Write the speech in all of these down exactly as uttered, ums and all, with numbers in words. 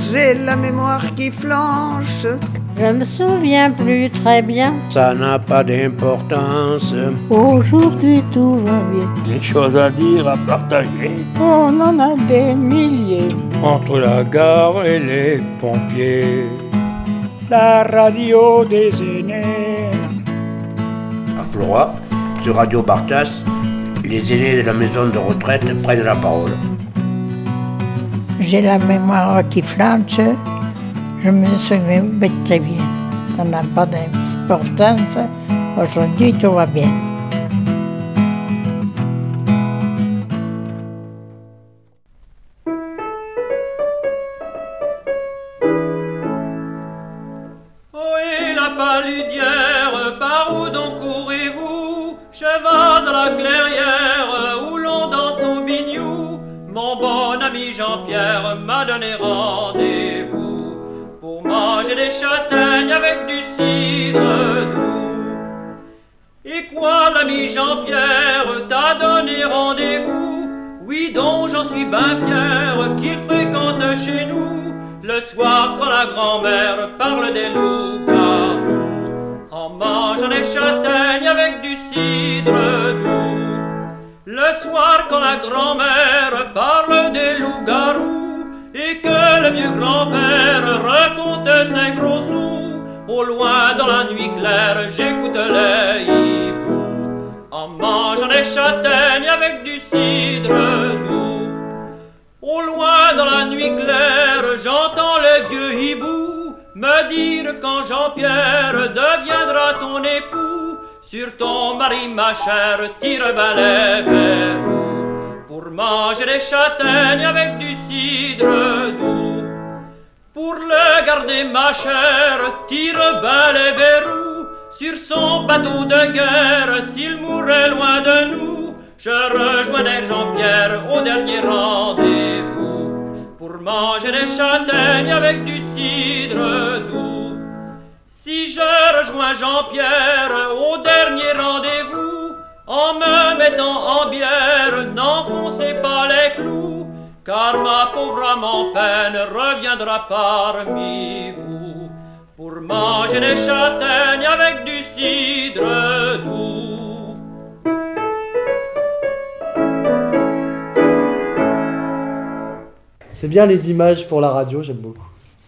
j'ai la mémoire qui flanche. Je me souviens plus très bien. Ça n'a pas d'importance. Aujourd'hui tout va bien. Des choses à dire, à partager. On en a des milliers. Entre la gare et les pompiers. La radio des aînés. À Florac, sur Radio Bartas, les aînés de la maison de retraite prennent la parole. J'ai la mémoire qui flanche. Je me souviens très bien. Ça n'a pas d'importance. Aujourd'hui, tout va bien. Ohé la paludière, par où donc courez-vous? Cheval à la clairière, où l'on danse au bignou. Mon bon ami Jean-Pierre m'a donné rendez-vous pour manger des châtaignes avec du cidre doux. Et quoi, l'ami Jean-Pierre t'a donné rendez-vous? Oui donc, j'en suis ben fier qu'il fréquente chez nous le soir quand la grand-mère parle des loups-garous, en mangeant des châtaignes avec du cidre doux. Le soir quand la grand-mère parle des loups-garous et que le vieux grand-père raconte ses gros sous, au loin dans la nuit claire j'écoute les hiboux, en mangeant des châtaignes avec du cidre doux. Au loin dans la nuit claire j'entends les vieux hiboux me dire quand Jean-Pierre deviendra ton époux, sur ton mari ma chère tire ben les verrous, pour manger des châtaignes avec du cidre doux. Pour le garder ma chère tire ben les verrous, sur son bateau de guerre s'il mourait loin de nous, je rejoindrai Jean-Pierre au dernier rendez-vous, pour manger des châtaignes avec du cidre doux. Si je rejoins Jean-Pierre au dernier rendez-vous, en me mettant en bière, n'enfoncez pas les clous, car ma pauvre âme en peine reviendra parmi vous, pour manger des châtaignes avec du cidre doux. C'est bien les images pour la radio, j'aime beaucoup.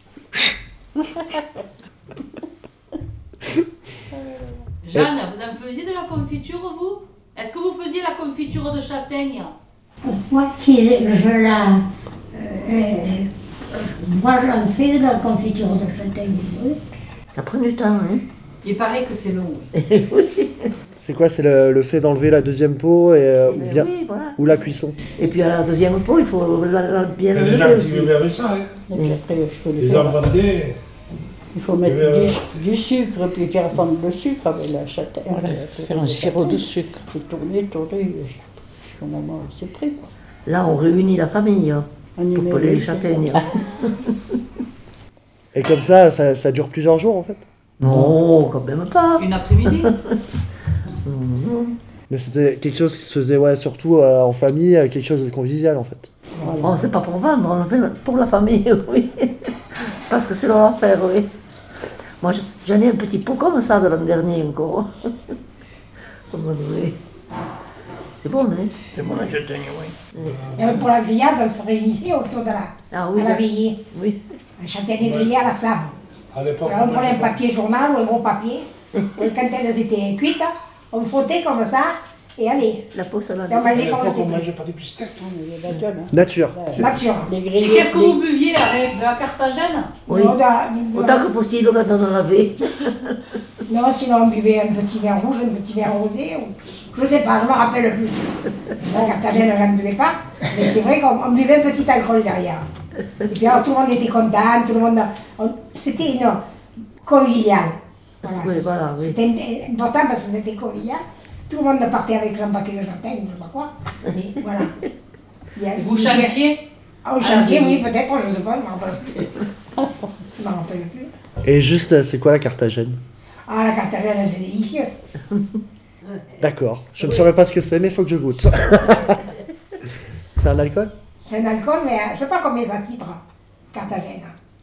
Jeanne, vous en faisiez de la confiture, vous? Est-ce que vous faisiez la confiture de châtaigne? Moi, si je la... Euh, moi, j'en fais de la confiture de châtaigne, oui. Ça prend du temps, hein? Il paraît que c'est long. Oui. C'est quoi? C'est le, le fait d'enlever la deuxième peau et, euh, ou, bien, oui, voilà. ou la cuisson? Et puis à la deuxième peau, il faut la, la, bien lever aussi. Il y a déjà qui ça, hein. Et puis après, je peux le Les faire. embandés. Il faut mettre du, du sucre, puis faire fondre le sucre avec la châtaigne. Voilà, faire un sirop de sucre. Et tourner, tourner, jusqu'au moment où c'est prêt, quoi. Là, on réunit la famille hein, pour peler les châtaignes. Et comme ça, ça, ça dure plusieurs jours en fait? Non, quand même pas. Une après-midi. Mais c'était quelque chose qui se faisait ouais, surtout euh, en famille, euh, quelque chose de convivial en fait. Voilà. Oh, c'est pas pour vendre, on le fait pour la famille, oui. Parce que c'est leur affaire, oui. Moi, j'en ai un petit pot comme ça de l'an dernier encore. C'est bon, hein? C'est bon la châtaigne, oui. Et pour la grillade, on se réunissait autour de la, ah, oui, à la veillée. Oui. Un châtaigne grillé à la flamme. À l'époque, alors on prenait un papier journal ou un gros papier. Et quand elles étaient cuites, on frottait comme ça. Et allez. La peau, ça l'a dit. On mangeait comme on c'était. mangeait pas des pistettes. Nature. Nature. Et qu'est-ce que vous buviez avec de la Carthagène? Oui. Non, da, autant que possible quand on en avait. Non, sinon on buvait un petit vin rouge, un petit vin rosé. Ou... Je sais pas, je me rappelle plus. La Carthagène, je n'en buvais pas. Mais c'est vrai qu'on buvait un petit alcool derrière. Et puis alors, tout le monde était content, tout le monde... On... C'était une convivial. Voilà, oui, voilà, oui. C'était important parce que c'était convivial. Tout le monde partait avec son paquet de châtaigne, je sais pas quoi. Et voilà. Il y a, et vous chantiez? Ah, au chantier, ah, oui, peut-être, je sais pas, je m'en rappelle plus. Je m'en rappelle plus. Et juste, c'est quoi la Carthagène? Ah, la Carthagène, c'est délicieux. D'accord. Je ne saurais pas ce que c'est, mais il faut que je goûte. C'est un alcool? C'est un alcool, mais je ne sais pas combien ça titre, Carthagène.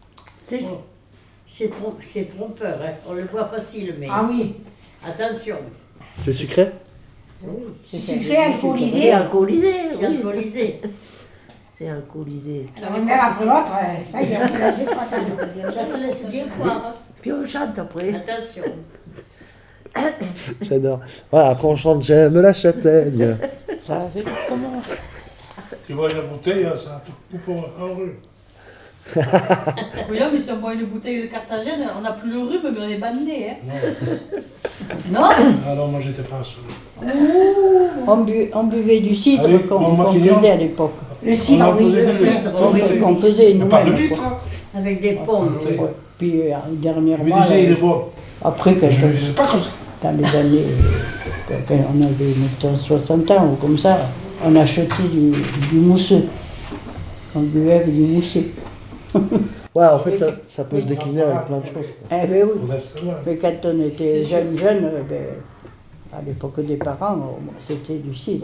C'est c'est trom- c'est trompeur, hein. On le voit facile, mais Ah oui, attention. C'est sucré? c'est sucré, alcoolisé. C'est alcoolisé, C'est oui. alcoolisé. C'est alcoolisé. Alors une mère après l'autre, euh, ça y est, on a laissé trois tables. Ça se laisse bien croire. Puis on chante après. Attention. J'adore. Voilà, après on chante J'aime la châtaigne. Ça a fait comment? Tu vois une bouteille, hein, ça te coupe en rue. Oui, mais si on boit une bouteille de Carthagène, on n'a plus le rhume, mais on est bandé. Hein. Non. Non Ah non, moi j'étais pas sous. On, bu- on buvait du cidre Allez, qu'on mon qu'on maquillon. faisait à l'époque. Le cidre, oui, le cidre. Qu'on faisait- qu'on faisait Il n'y a pas de nous-mêmes. litre, quoi. hein. Avec des pommes. Bouteille. Ouais. Puis euh, Il me dernièrement, disait, il là, est bon. après que Je je, ne sais pas comme ça. dans les années, euh, quand on avait mettons, soixante ans ou comme ça, on achetait du, du mousseux. On buvait avec du mousseux. Ouais, en fait, ça, ça peut se décliner avec plein de choses. Eh ben oui. Modestement. Mais quand on était jeune, jeune, euh, ben, à l'époque des parents, on- c'était du cidre.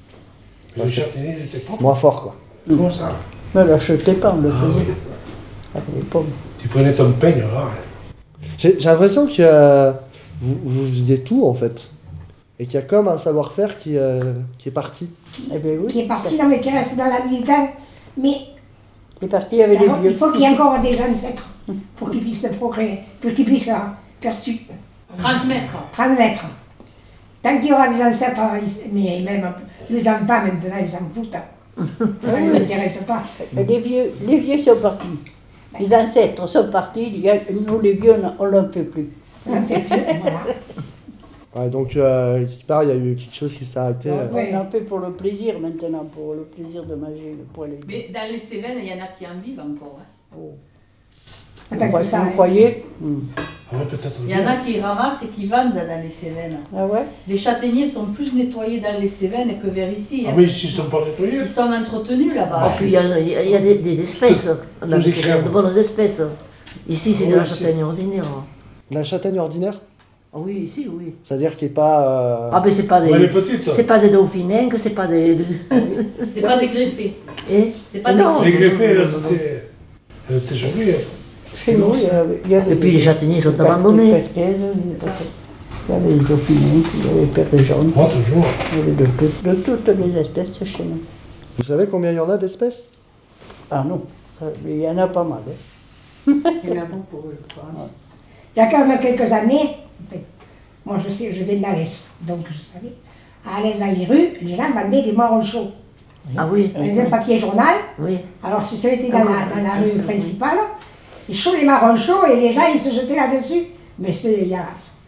Le châtaignier, j'étais pas. C'est moins fort, quoi. Comment ça? Mais on l'achetait pas, on le Ah faisait oui. avec les pommes. Tu prenais ton peigne, là. J'ai j'ai l'impression que euh, vous, vous faisiez tout, en fait. Et qu'il y a comme un savoir-faire qui, euh, qui est parti. Eh ben oui. Qui est parti, non mais qui reste dans la militaire. Mais C'est parti avec ça, les il vieux. faut qu'il y ait encore des ancêtres pour qu'ils puissent le procréer, pour qu'ils puissent euh, perçu, Transmettre. transmettre. Tant qu'il y aura des ancêtres, ils- mais même les enfants maintenant, ils s'en foutent. hein. Ça ne les intéresse pas. Mais Les vieux, les vieux sont partis. Les ancêtres sont partis. Il y a- nous, les vieux, on ne l'en fait plus. On en fait plus, voilà. Ouais, donc, euh, quelque part, il y a eu quelque chose qui s'est arrêté. euh. Ouais. On en fait pour le plaisir maintenant, pour le plaisir de manger le poil. et Mais dans les Cévennes, il y en a qui en vivent encore. Hein. Oh. Pas Vous tant que ça, vous hein. croyez Hmm. Ah ouais, peut-être Il y en bien. a qui ramassent et qui vendent dans les Cévennes. Ah ouais? Les châtaigniers sont plus nettoyés dans les Cévennes que vers ici. Ah Hein. oui, s'ils ne sont pas nettoyés. Ils sont entretenus là-bas. Et puis il y a, il y a- il y a des, des espèces. On a Tous les fait crèmes. de bonnes espèces. Ici, c'est Ah de la oui, c'est- châtaigne ordinaire. De la châtaigne ordinaire? Ah oui, ici, oui. C'est-à-dire qu'il n'est pas... euh, Ah ben c'est pas Ouais, les des... petites. C'est pas des dauphinins, que c'est pas des... C'est pas des greffés. Et C'est pas non. Les greffés, elles étaient, elles étaient jolies. hein. Chez nous, il y avait, il y avait Et puis les châtaigniers sont des per- abandonnés. des perquaises, des perquaises. Il y avait les dauphinés, il y avait les perles jaunes. Moi, toujours. Il y avait de, tout- de toutes les espèces chez nous. Vous savez combien il y en a d'espèces? Ah non, ça- mais il y en a pas mal. hein. Il y en a beaucoup, je crois. Il y a quand même quelques années, en fait, moi je sais, je viens d'Alès, donc je savais, à Alès dans les rues, les gens vendaient des marrons chauds. Ah oui, Ils avaient un papier journal, oui. alors si ça était dans la, dans la rue principale, ils chauds les marrons chauds et les gens ils se jetaient là-dessus. Mais c'était il y a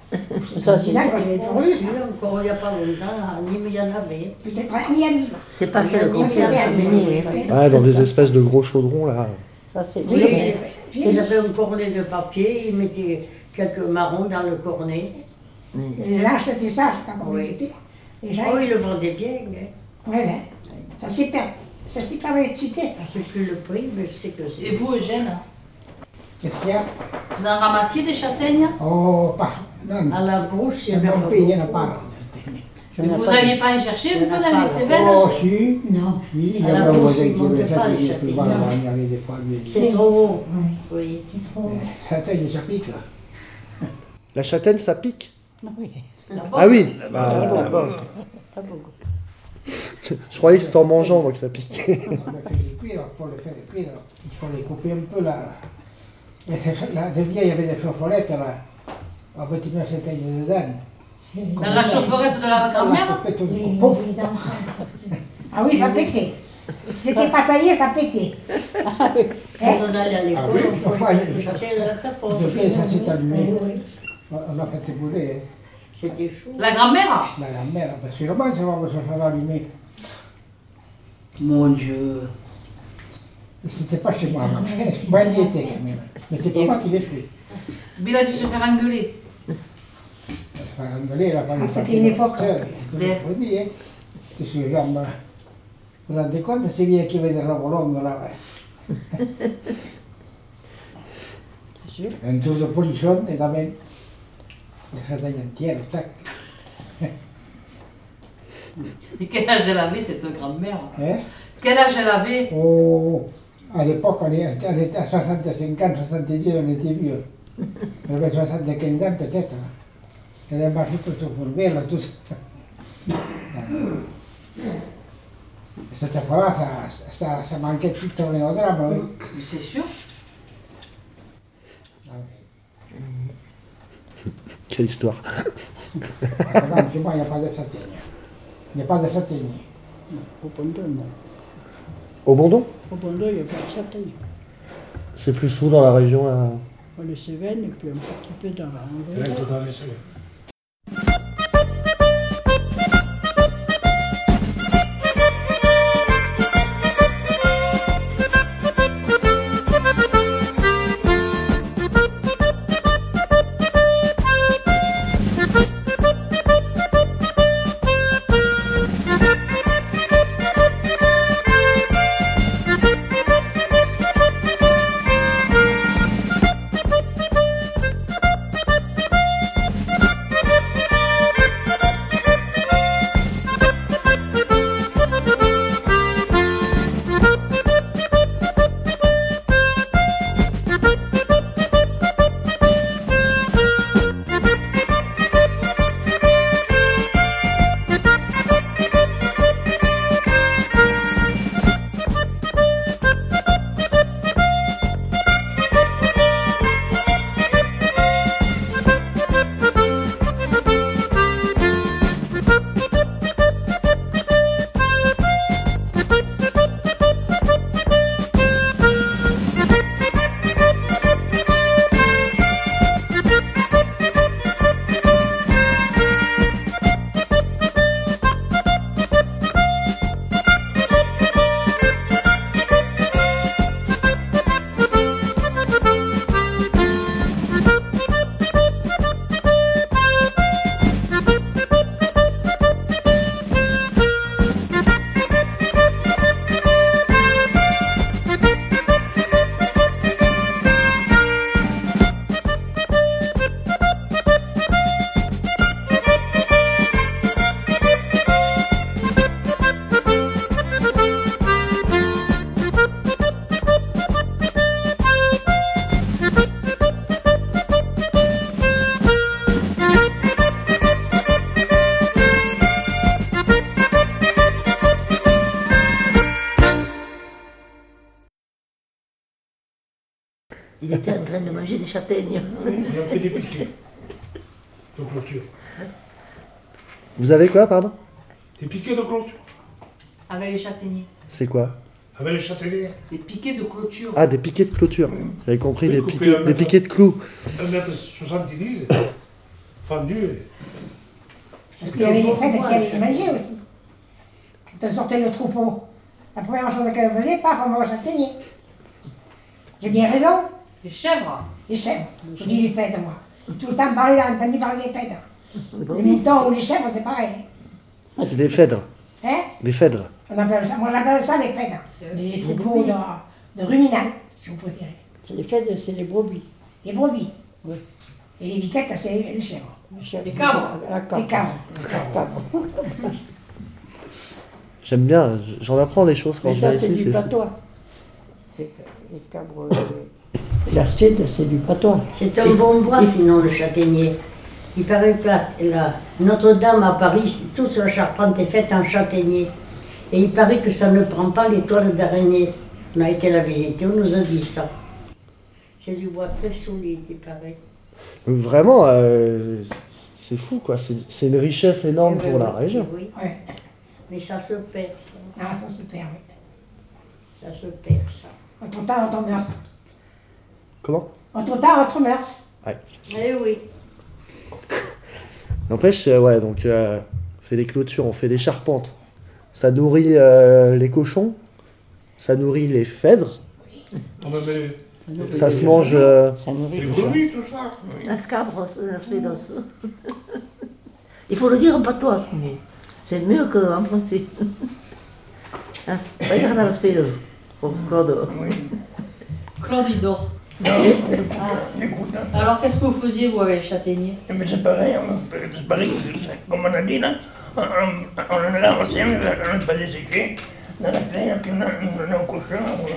Ça, dix c'est ans quand je l'ai Bon, vu, si, encore il n'y a pas longtemps, à Nîmes, il y en avait. peut-être un Miami. C'est passé le Il y concert avait de un Champigny. Miami. Ouais, dans des espèces de gros chaudrons, là. Ça, c'est Oui, vrai. ils avaient un cornet de papier, ils mettaient quelques marrons dans le cornet. Et là, acheter ça, je ne sais pas combien Oui. c'était. Les gens, Oh, ils le vendaient bien. Hein. ouais, ouais. Ça s'est perdu. Ça s'est pas réputé, ça. Je ne sais plus le prix, mais je sais que c'est. Et vous, Eugène, Qu'est-ce qu'il y a? vous en ramassiez des châtaignes? Oh, pas. Non, À la bouche, il y c'est avait mon pas pays, il n'y en a beaucoup. pas. Il y en a Vous pas n'alliez de- pas y chercher un Il y peu en a dans pas, les là. Cévennes? Oh, si. Non. Si, À j'avais la un bouche, voisin ils qui ne avait montaient ça, pas les qui était souvent châtaignes. là, il y avait des fois lui. C'est trop haut. Oui. Ça teigne, ça pique. La châtaigne, ça pique? Oui. Ah oui bah, Pas bah, beaucoup. Pas beaucoup. je croyais que c'était en mangeant, moi, que ça piquait. On a fait les cuire, alors pour le faire les cuire, alors, il faut les couper un peu là. Et c'est- là, c'est bien, il y avait des chauffolettes là. On peut mettre cette teigne dedans. Dans la chaufferette de la grand-mère? On peut tout le pouf. Ah oui, ça pétait. Si c'était pas taillé, ça pétait. Quand on allait à l'école, Ah oui, on parfois, prenait il- le châtaignes à sa poche. Depuis, ça s'est allumé. Oui, oui. On a fait brûler. C'était chaud. La grand-mère? La grand-mère, parce que le moins, ça va se faire allumer. Mon Dieu. Et c'était pas chez moi, ma frère. Moi, il y était quand même. Mais c'est pas moi qui l'ai fait. Mais il a dû se faire engueuler. Enfin, engueuler, là, Ah, c'était une époque. C'est toujours promis, hein. C'est ce genre, bah, vous vous rendez compte, c'est bien qu'il y avait des robes longues là, ouais. Un tour de polichon et la même. La châtaigne entière, tac. Et quel âge elle avait, cette grand-mère? Hein? Quel âge elle avait? Oh, À l'époque, on, est- on était à soixante-cinq ans, soixante-dix, on était vieux. On avait soixante-quinze ans peut-être. Elle a marché tout sur le vélo, tout ça. Et cette fois-là, ça, ça, ça manquait de tout tourner au drame, oui. Mais c'est sûr. Quelle histoire. Avant, chez moi, il n'y a pas de châtaignier. Il n'y a pas de châtaignier. Au Bondon, non. Au Bondon? Au Bondon, il n'y a pas de châtaigne. C'est plus sous dans la région. euh, Dans les Cévennes et puis un petit peu dans la Rien Hongrie. que dans les Cévennes. Il était en train de manger des châtaignes. Il a fait des piquets de clôture. Vous avez quoi, pardon? Des piquets de clôture. Avec les châtaigniers. C'est quoi? Avec les châtaigniers. Des piquets de clôture. Ah, des piquets de clôture. J'avais compris, Oui, des coupé piquets, à des mettre- piquets de clous. un mètre soixante-dix, fendu. Parce qu'il y avait des fêtes qui allaient les manger aussi. Quand on sortait le troupeau, la première chose qu'elle faisait, paf, on va au châtaignier. J'ai bien raison. Les chèvres. Les chèvres. Je dis les fêtes, moi. Tout le temps parler, entendu parler des fêtes. Les moutons ou les chèvres, c'est pareil. C'est des phèdres. Hein? Des phèdres. On appelle ça, moi j'appelle ça les fêtes. Les, les troupeaux de, de ruminants, si vous préférez. C'est les fêtes, c'est les brebis. Les brebis. Oui. Et les biquettes, c'est les chèvres. Les chèvres. Les cabres. La cabre. Les cabres. La cabre. J'aime bien, j'en apprends des choses quand Mais je ça, viens c'est ici. du c'est fou. patois. Les, les cabres. Les aspides, c'est du patois. C'est un bon bois, sinon, le châtaignier. Il paraît que la, la Notre-Dame à Paris, toute la charpente est faite en châtaignier. Et il paraît que ça ne prend pas les toiles d'araignée. On a été la visiter, on nous a dit ça. C'est du bois très solide, il paraît. Donc vraiment, euh, c'est fou, quoi. C'est c'est une richesse énorme pour la région. Oui, Ouais. mais ça se perd, ça. Ah, ça se perd, oui. Ça se perd, ça. Autre temps, autre mœurs. Comment? Autre temps, autre mœurs. Ouais, c'est ça. Eh oui. N'empêche, euh, ouais, donc euh, on fait des clôtures, on fait des charpentes. Ça nourrit euh, les cochons, ça nourrit les phèdres, On me met ça se mange. euh, Ça nourrit les les gens. brebis, tout ça. Las cabros, las fedos. Il faut le dire en patois, ce mot. C'est mieux qu'en français. Vayan a las fedos. Oh, Claude. Claude, il dort. Alors, qu'est-ce que vous faisiez, vous, avec les châtaigniers? Mais c'est pareil, on- c'est pareil, c'est comme on a dit là, on, on, on est là, on s'aime, on n'est pas desséché, dans la plaie, puis on a, on a un cochon,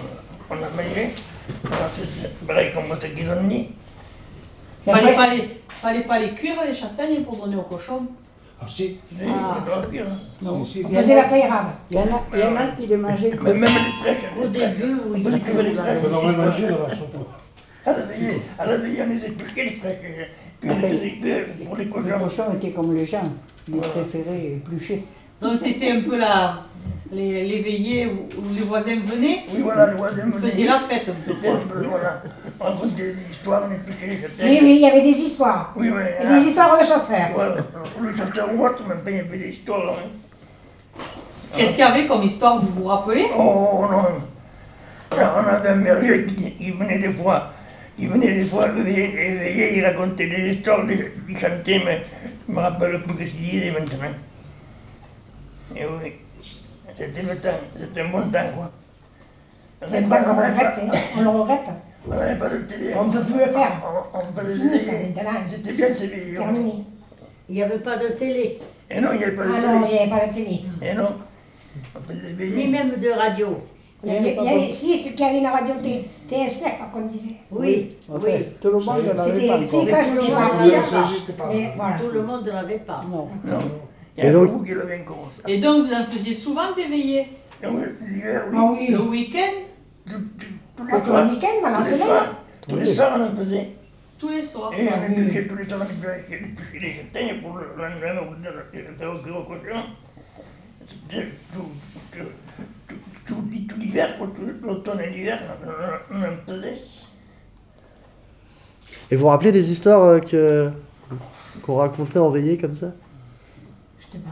on a mangé. Alors c'est pareil comme ce qu'ils ont dit. Il fallait pas les, fallait pas les cuire les châtaignes pour donner aux cochons. Ah si. Ah. Non. Si, si. On faisait la paillade. Il y en a, il y en a qui les mangeaient Mais comme même les fraîches. Au début, oui. On peut cuire les fraîches. On aurait mangé dans la soupe. À la veille, à la veille, on les épluchait les fraîches. Puis on Après, les cuire pour les les cochons. cochons étaient comme les gens, ils préféraient éplucher. Donc c'était un peu la, les, les veillées où, où les voisins venaient. Oui, voilà, le voisin Vous faisiez la fête un peu. C'était un peu, voilà. On racontait des histoires, on épluchait les châtaignes. Oui, oui, il y avait des histoires. Oui, oui. Et des histoires de chasseurs. Voilà, le chanteur ou autre, même pas, il y avait des histoires. Hein. Qu'est-ce qu'il y avait comme histoire, vous vous rappelez? Oh non. On avait un berger qui, qui venait des fois, qui venait des fois éveiller, éveiller, il racontait des histoires, des- il chantait, mais je me rappelle plus ce qu'il disait maintenant. Et oui, c'était le temps, c'était un bon temps quoi. C'est le temps qu'on regrette, hein. On le regrette. On n'avait pas de télé. On ne peut plus le faire. On, on faisait C'est des fini ça, télés. maintenant. C'était bien ces vidéos. Terminé. Il n'y avait pas de télé, Et non, il n'y avait pas de Ah télé. non, il n'y avait pas la télé. Et non, on faisait des ni veillées. même de radio. Il y avait, il y avait- si, ceux qui avaient une radio T- TSF, comme on disait. Oui, Enfin, oui. tout le monde Ça y est. n'en avait C'était pas électrique, encore. hein, c'était pas Ah, rapide. Ça n'existait pas. Mais voilà. Tout le monde ne l'avait pas. Non. Non, il y Et a donc- beaucoup qui l'avaient comme ça. Et donc vous en faisiez souvent des veillées? Et oui, l'hiver, oui. Ah oui. Le week-end? Tout- tout- Tous les Pas tous soirs. les week-ends, dans la Tous les semaine. soirs. Tous les soirs, on en faisait. Tous les soirs. Et Ah on oui. épluchait tous les soirs, on épluchait épluchait les châtaignes pour le lendemain, on le faire au gros cochon. C'était tout, tout, tout, tout, tout, tout l'hiver, quoi, tout l'automne et l'hiver, on, on en faisait. Et vous vous rappelez des histoires euh, que qu'on racontait en veillée comme ça? Je sais pas.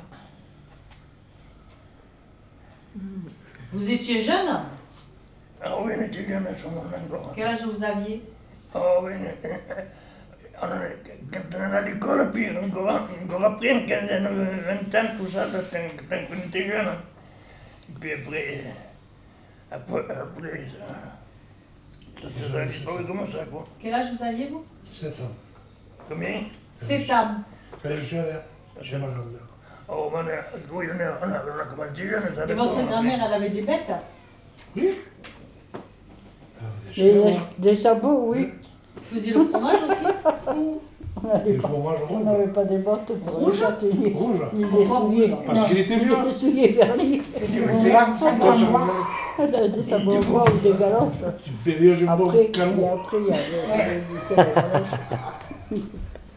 Vous étiez jeune? Ah oui, on était jeunes à ce moment-là encore. Quel âge vous aviez? Ah oui, on était- on allait- quand on allait à l'école, puis encore, encore après, une quinzaine, vingt ans, tout ça, tant, tant qu'on était jeunes. Et puis après, après, après ça, ça s'est disparu comme ça, quoi. Quel âge vous aviez vous? sept ans. Combien? sept ans. Quand je suis allé chez ma grand-mère. Oh, on a, oui, on a, on a, on a commencé jeune, ça Et dépend, votre on a- grand-mère, elle avait des bêtes? Oui. Elle avait des Des, chiens. des sabots, oui. Vous faisiez le fromage aussi? On n'avait Des pas, fromages on rouges. n'avait pas des bottes pour les Rouges châtaigniers. Rouges. Ni des Pourquoi souliers. rouges? Parce qu'il était Ni vieux. des souliers vernis. Et c'est Mais bon, c'est là, là, ça moi, prend je- moi. Des sabots bois ou des galoches. Tu payais, je Après, bois et calme. après, il y avait existait la galoche.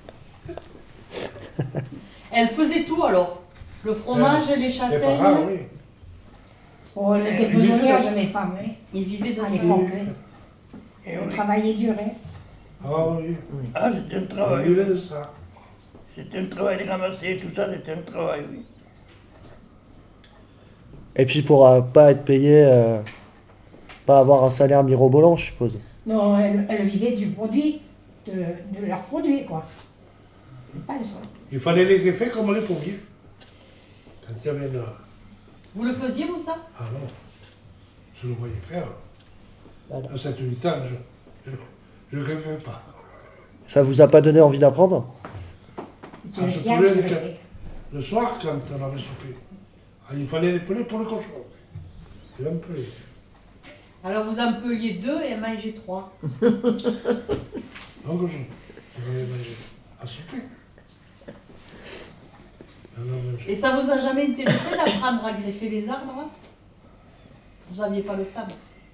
Elle faisait tout alors? Le fromage, les C'est pas rare, châtaignes? oui. Oh, j'étais Il prisonnière, vivait mes femmes, hein, Ils vivaient de à ça. l'époque. hein. Et Le oui. travail est dur, hein. Ah oui. Ah, c'était un On travail. vivait de ça. C'était un travail de ramasser, tout ça, c'était un travail, oui. Et puis pour euh, pas être payé, euh, pas avoir un salaire mirobolant, je suppose. Non, elle, elle vivait du produit, de, de leurs produits, quoi. Je pense. Il fallait les greffer comme les pommiers. Quand il y avait une... Vous le faisiez, vous, ça? Ah non. Je le voyais faire. Voilà. À sept huit ans, je je ne rêvais pas. Ça vous a pas donné envie d'apprendre? C'est Ah, une je science, trouvais elle que- fait. Le soir, quand on avait soupé, ah, il fallait les peler pour le cochon. Il va me peler. Alors vous en peliez deux et en mangez trois. Non, cochon. Je voulais manger. À souper. Ah non, mais je- Et ça vous a jamais intéressé d'apprendre à greffer les arbres? Hein? Vous aviez pas le temps.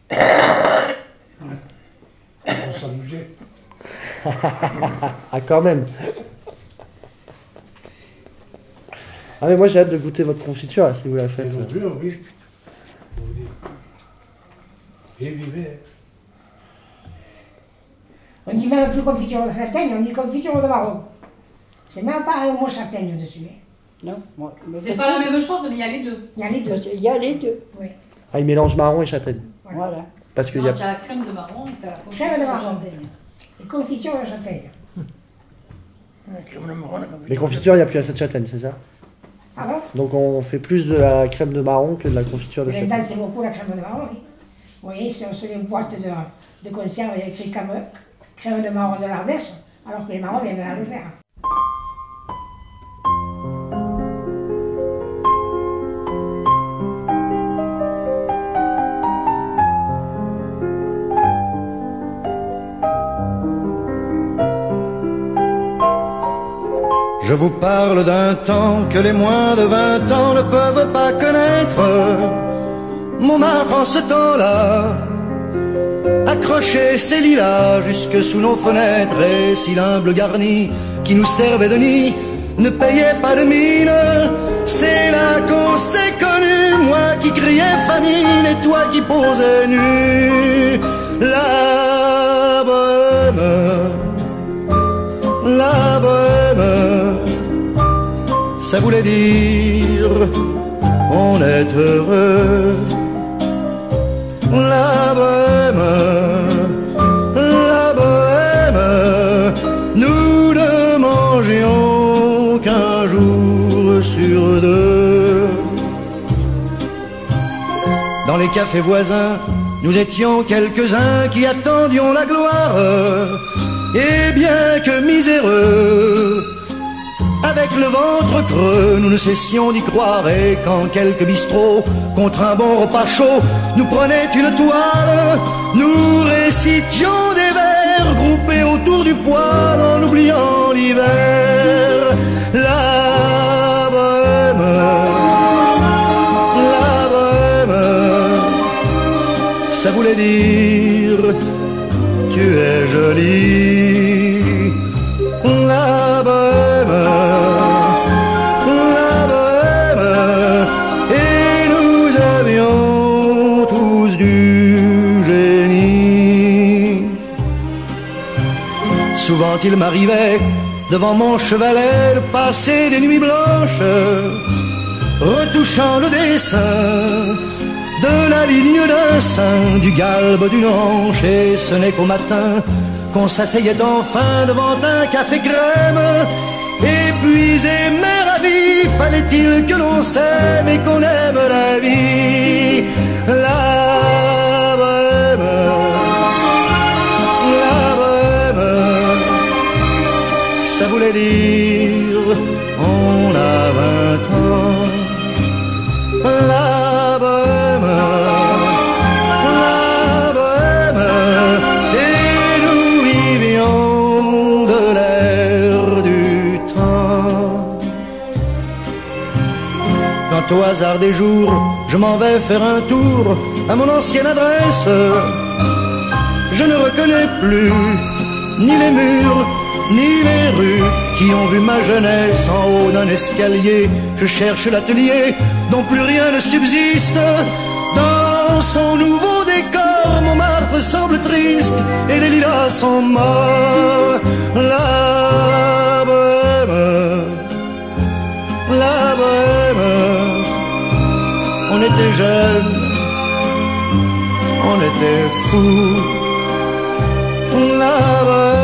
On s'amusait. Ah quand même. Ah mais moi j'ai hâte de goûter votre confiture là, si vous la Et faites. non plus, oui. Pour vous dire. Et vivait. On dit même plus confiture de châtaigne, on dit confiture de marron. C'est même pas un mot châtaigne dessus. hein. Non, moi, mais C'est parce pas la que- même chose, mais il y a les deux. Il y a les deux. parce qu'il y a les deux. Oui. Ah il mélange marron et châtaigne. Voilà. Parce qu'il Non, y a... tu as la crème de marron et tu as la confiture Crème de marron. châtaigne. Et confiture de châtaigne. La crème de marron, la confiture. Les confitures, il n'y a plus assez de châtaigne, c'est ça? Ah bon? Donc on fait plus de la crème de marron que de la confiture de Maintenant, châtaigne. c'est beaucoup la crème de marron. Oui. Vous voyez, sur, sur les boîtes de, de conserve, il y a écrit crème, crème de marron de l'Ardèche, alors que les marrons viennent de la Lozère. Je vous parle d'un temps que les moins de vingt ans ne peuvent pas connaître. Montmartre en ce temps-là accrochait ses lilas jusque sous nos fenêtres, et si l'humble garni qui nous servait de nid ne payait pas de mine, c'est là qu'on s'est connus, moi qui criais famine et toi qui posais nu. La bohème, la bohème, ça voulait dire on est heureux. La bohème, la bohème, nous ne mangions qu'un jour sur deux. Dans les cafés voisins, nous étions quelques-uns qui attendions la gloire. Et bien que miséreux, avec le ventre creux, nous ne cessions d'y croire. Et quand quelques bistrots, contre un bon repas chaud, nous prenaient une toile, nous récitions des vers groupés autour du poêle en oubliant l'hiver. La bohème, la bohème, ça voulait dire tu es jolie. La bohème, la bohème, et nous avions tous du génie. Souvent il m'arrivait devant mon chevalet de passer des nuits blanches, retouchant le dessin de la ligne d'un sein, du galbe d'une hanche, et ce n'est qu'au matin qu'on s'asseyait enfin devant un café crème. Épuisé mais ravi, fallait-il que l'on s'aime et qu'on aime la vie. La bohème, la bohème, ça voulait dire on a vingt ans. La bohème, la bohème, et nous vivions de l'air du temps. Quand au hasard des jours, je m'en vais faire un tour à mon ancienne adresse, je ne reconnais plus ni les murs, ni les rues qui ont vu ma jeunesse en haut d'un escalier. Je cherche l'atelier dont plus rien ne subsiste. Dans son nouveau décor, Montmartre semble triste et les lilas sont morts. La bohème, la bohème, on était jeunes, on était fous. La bohème,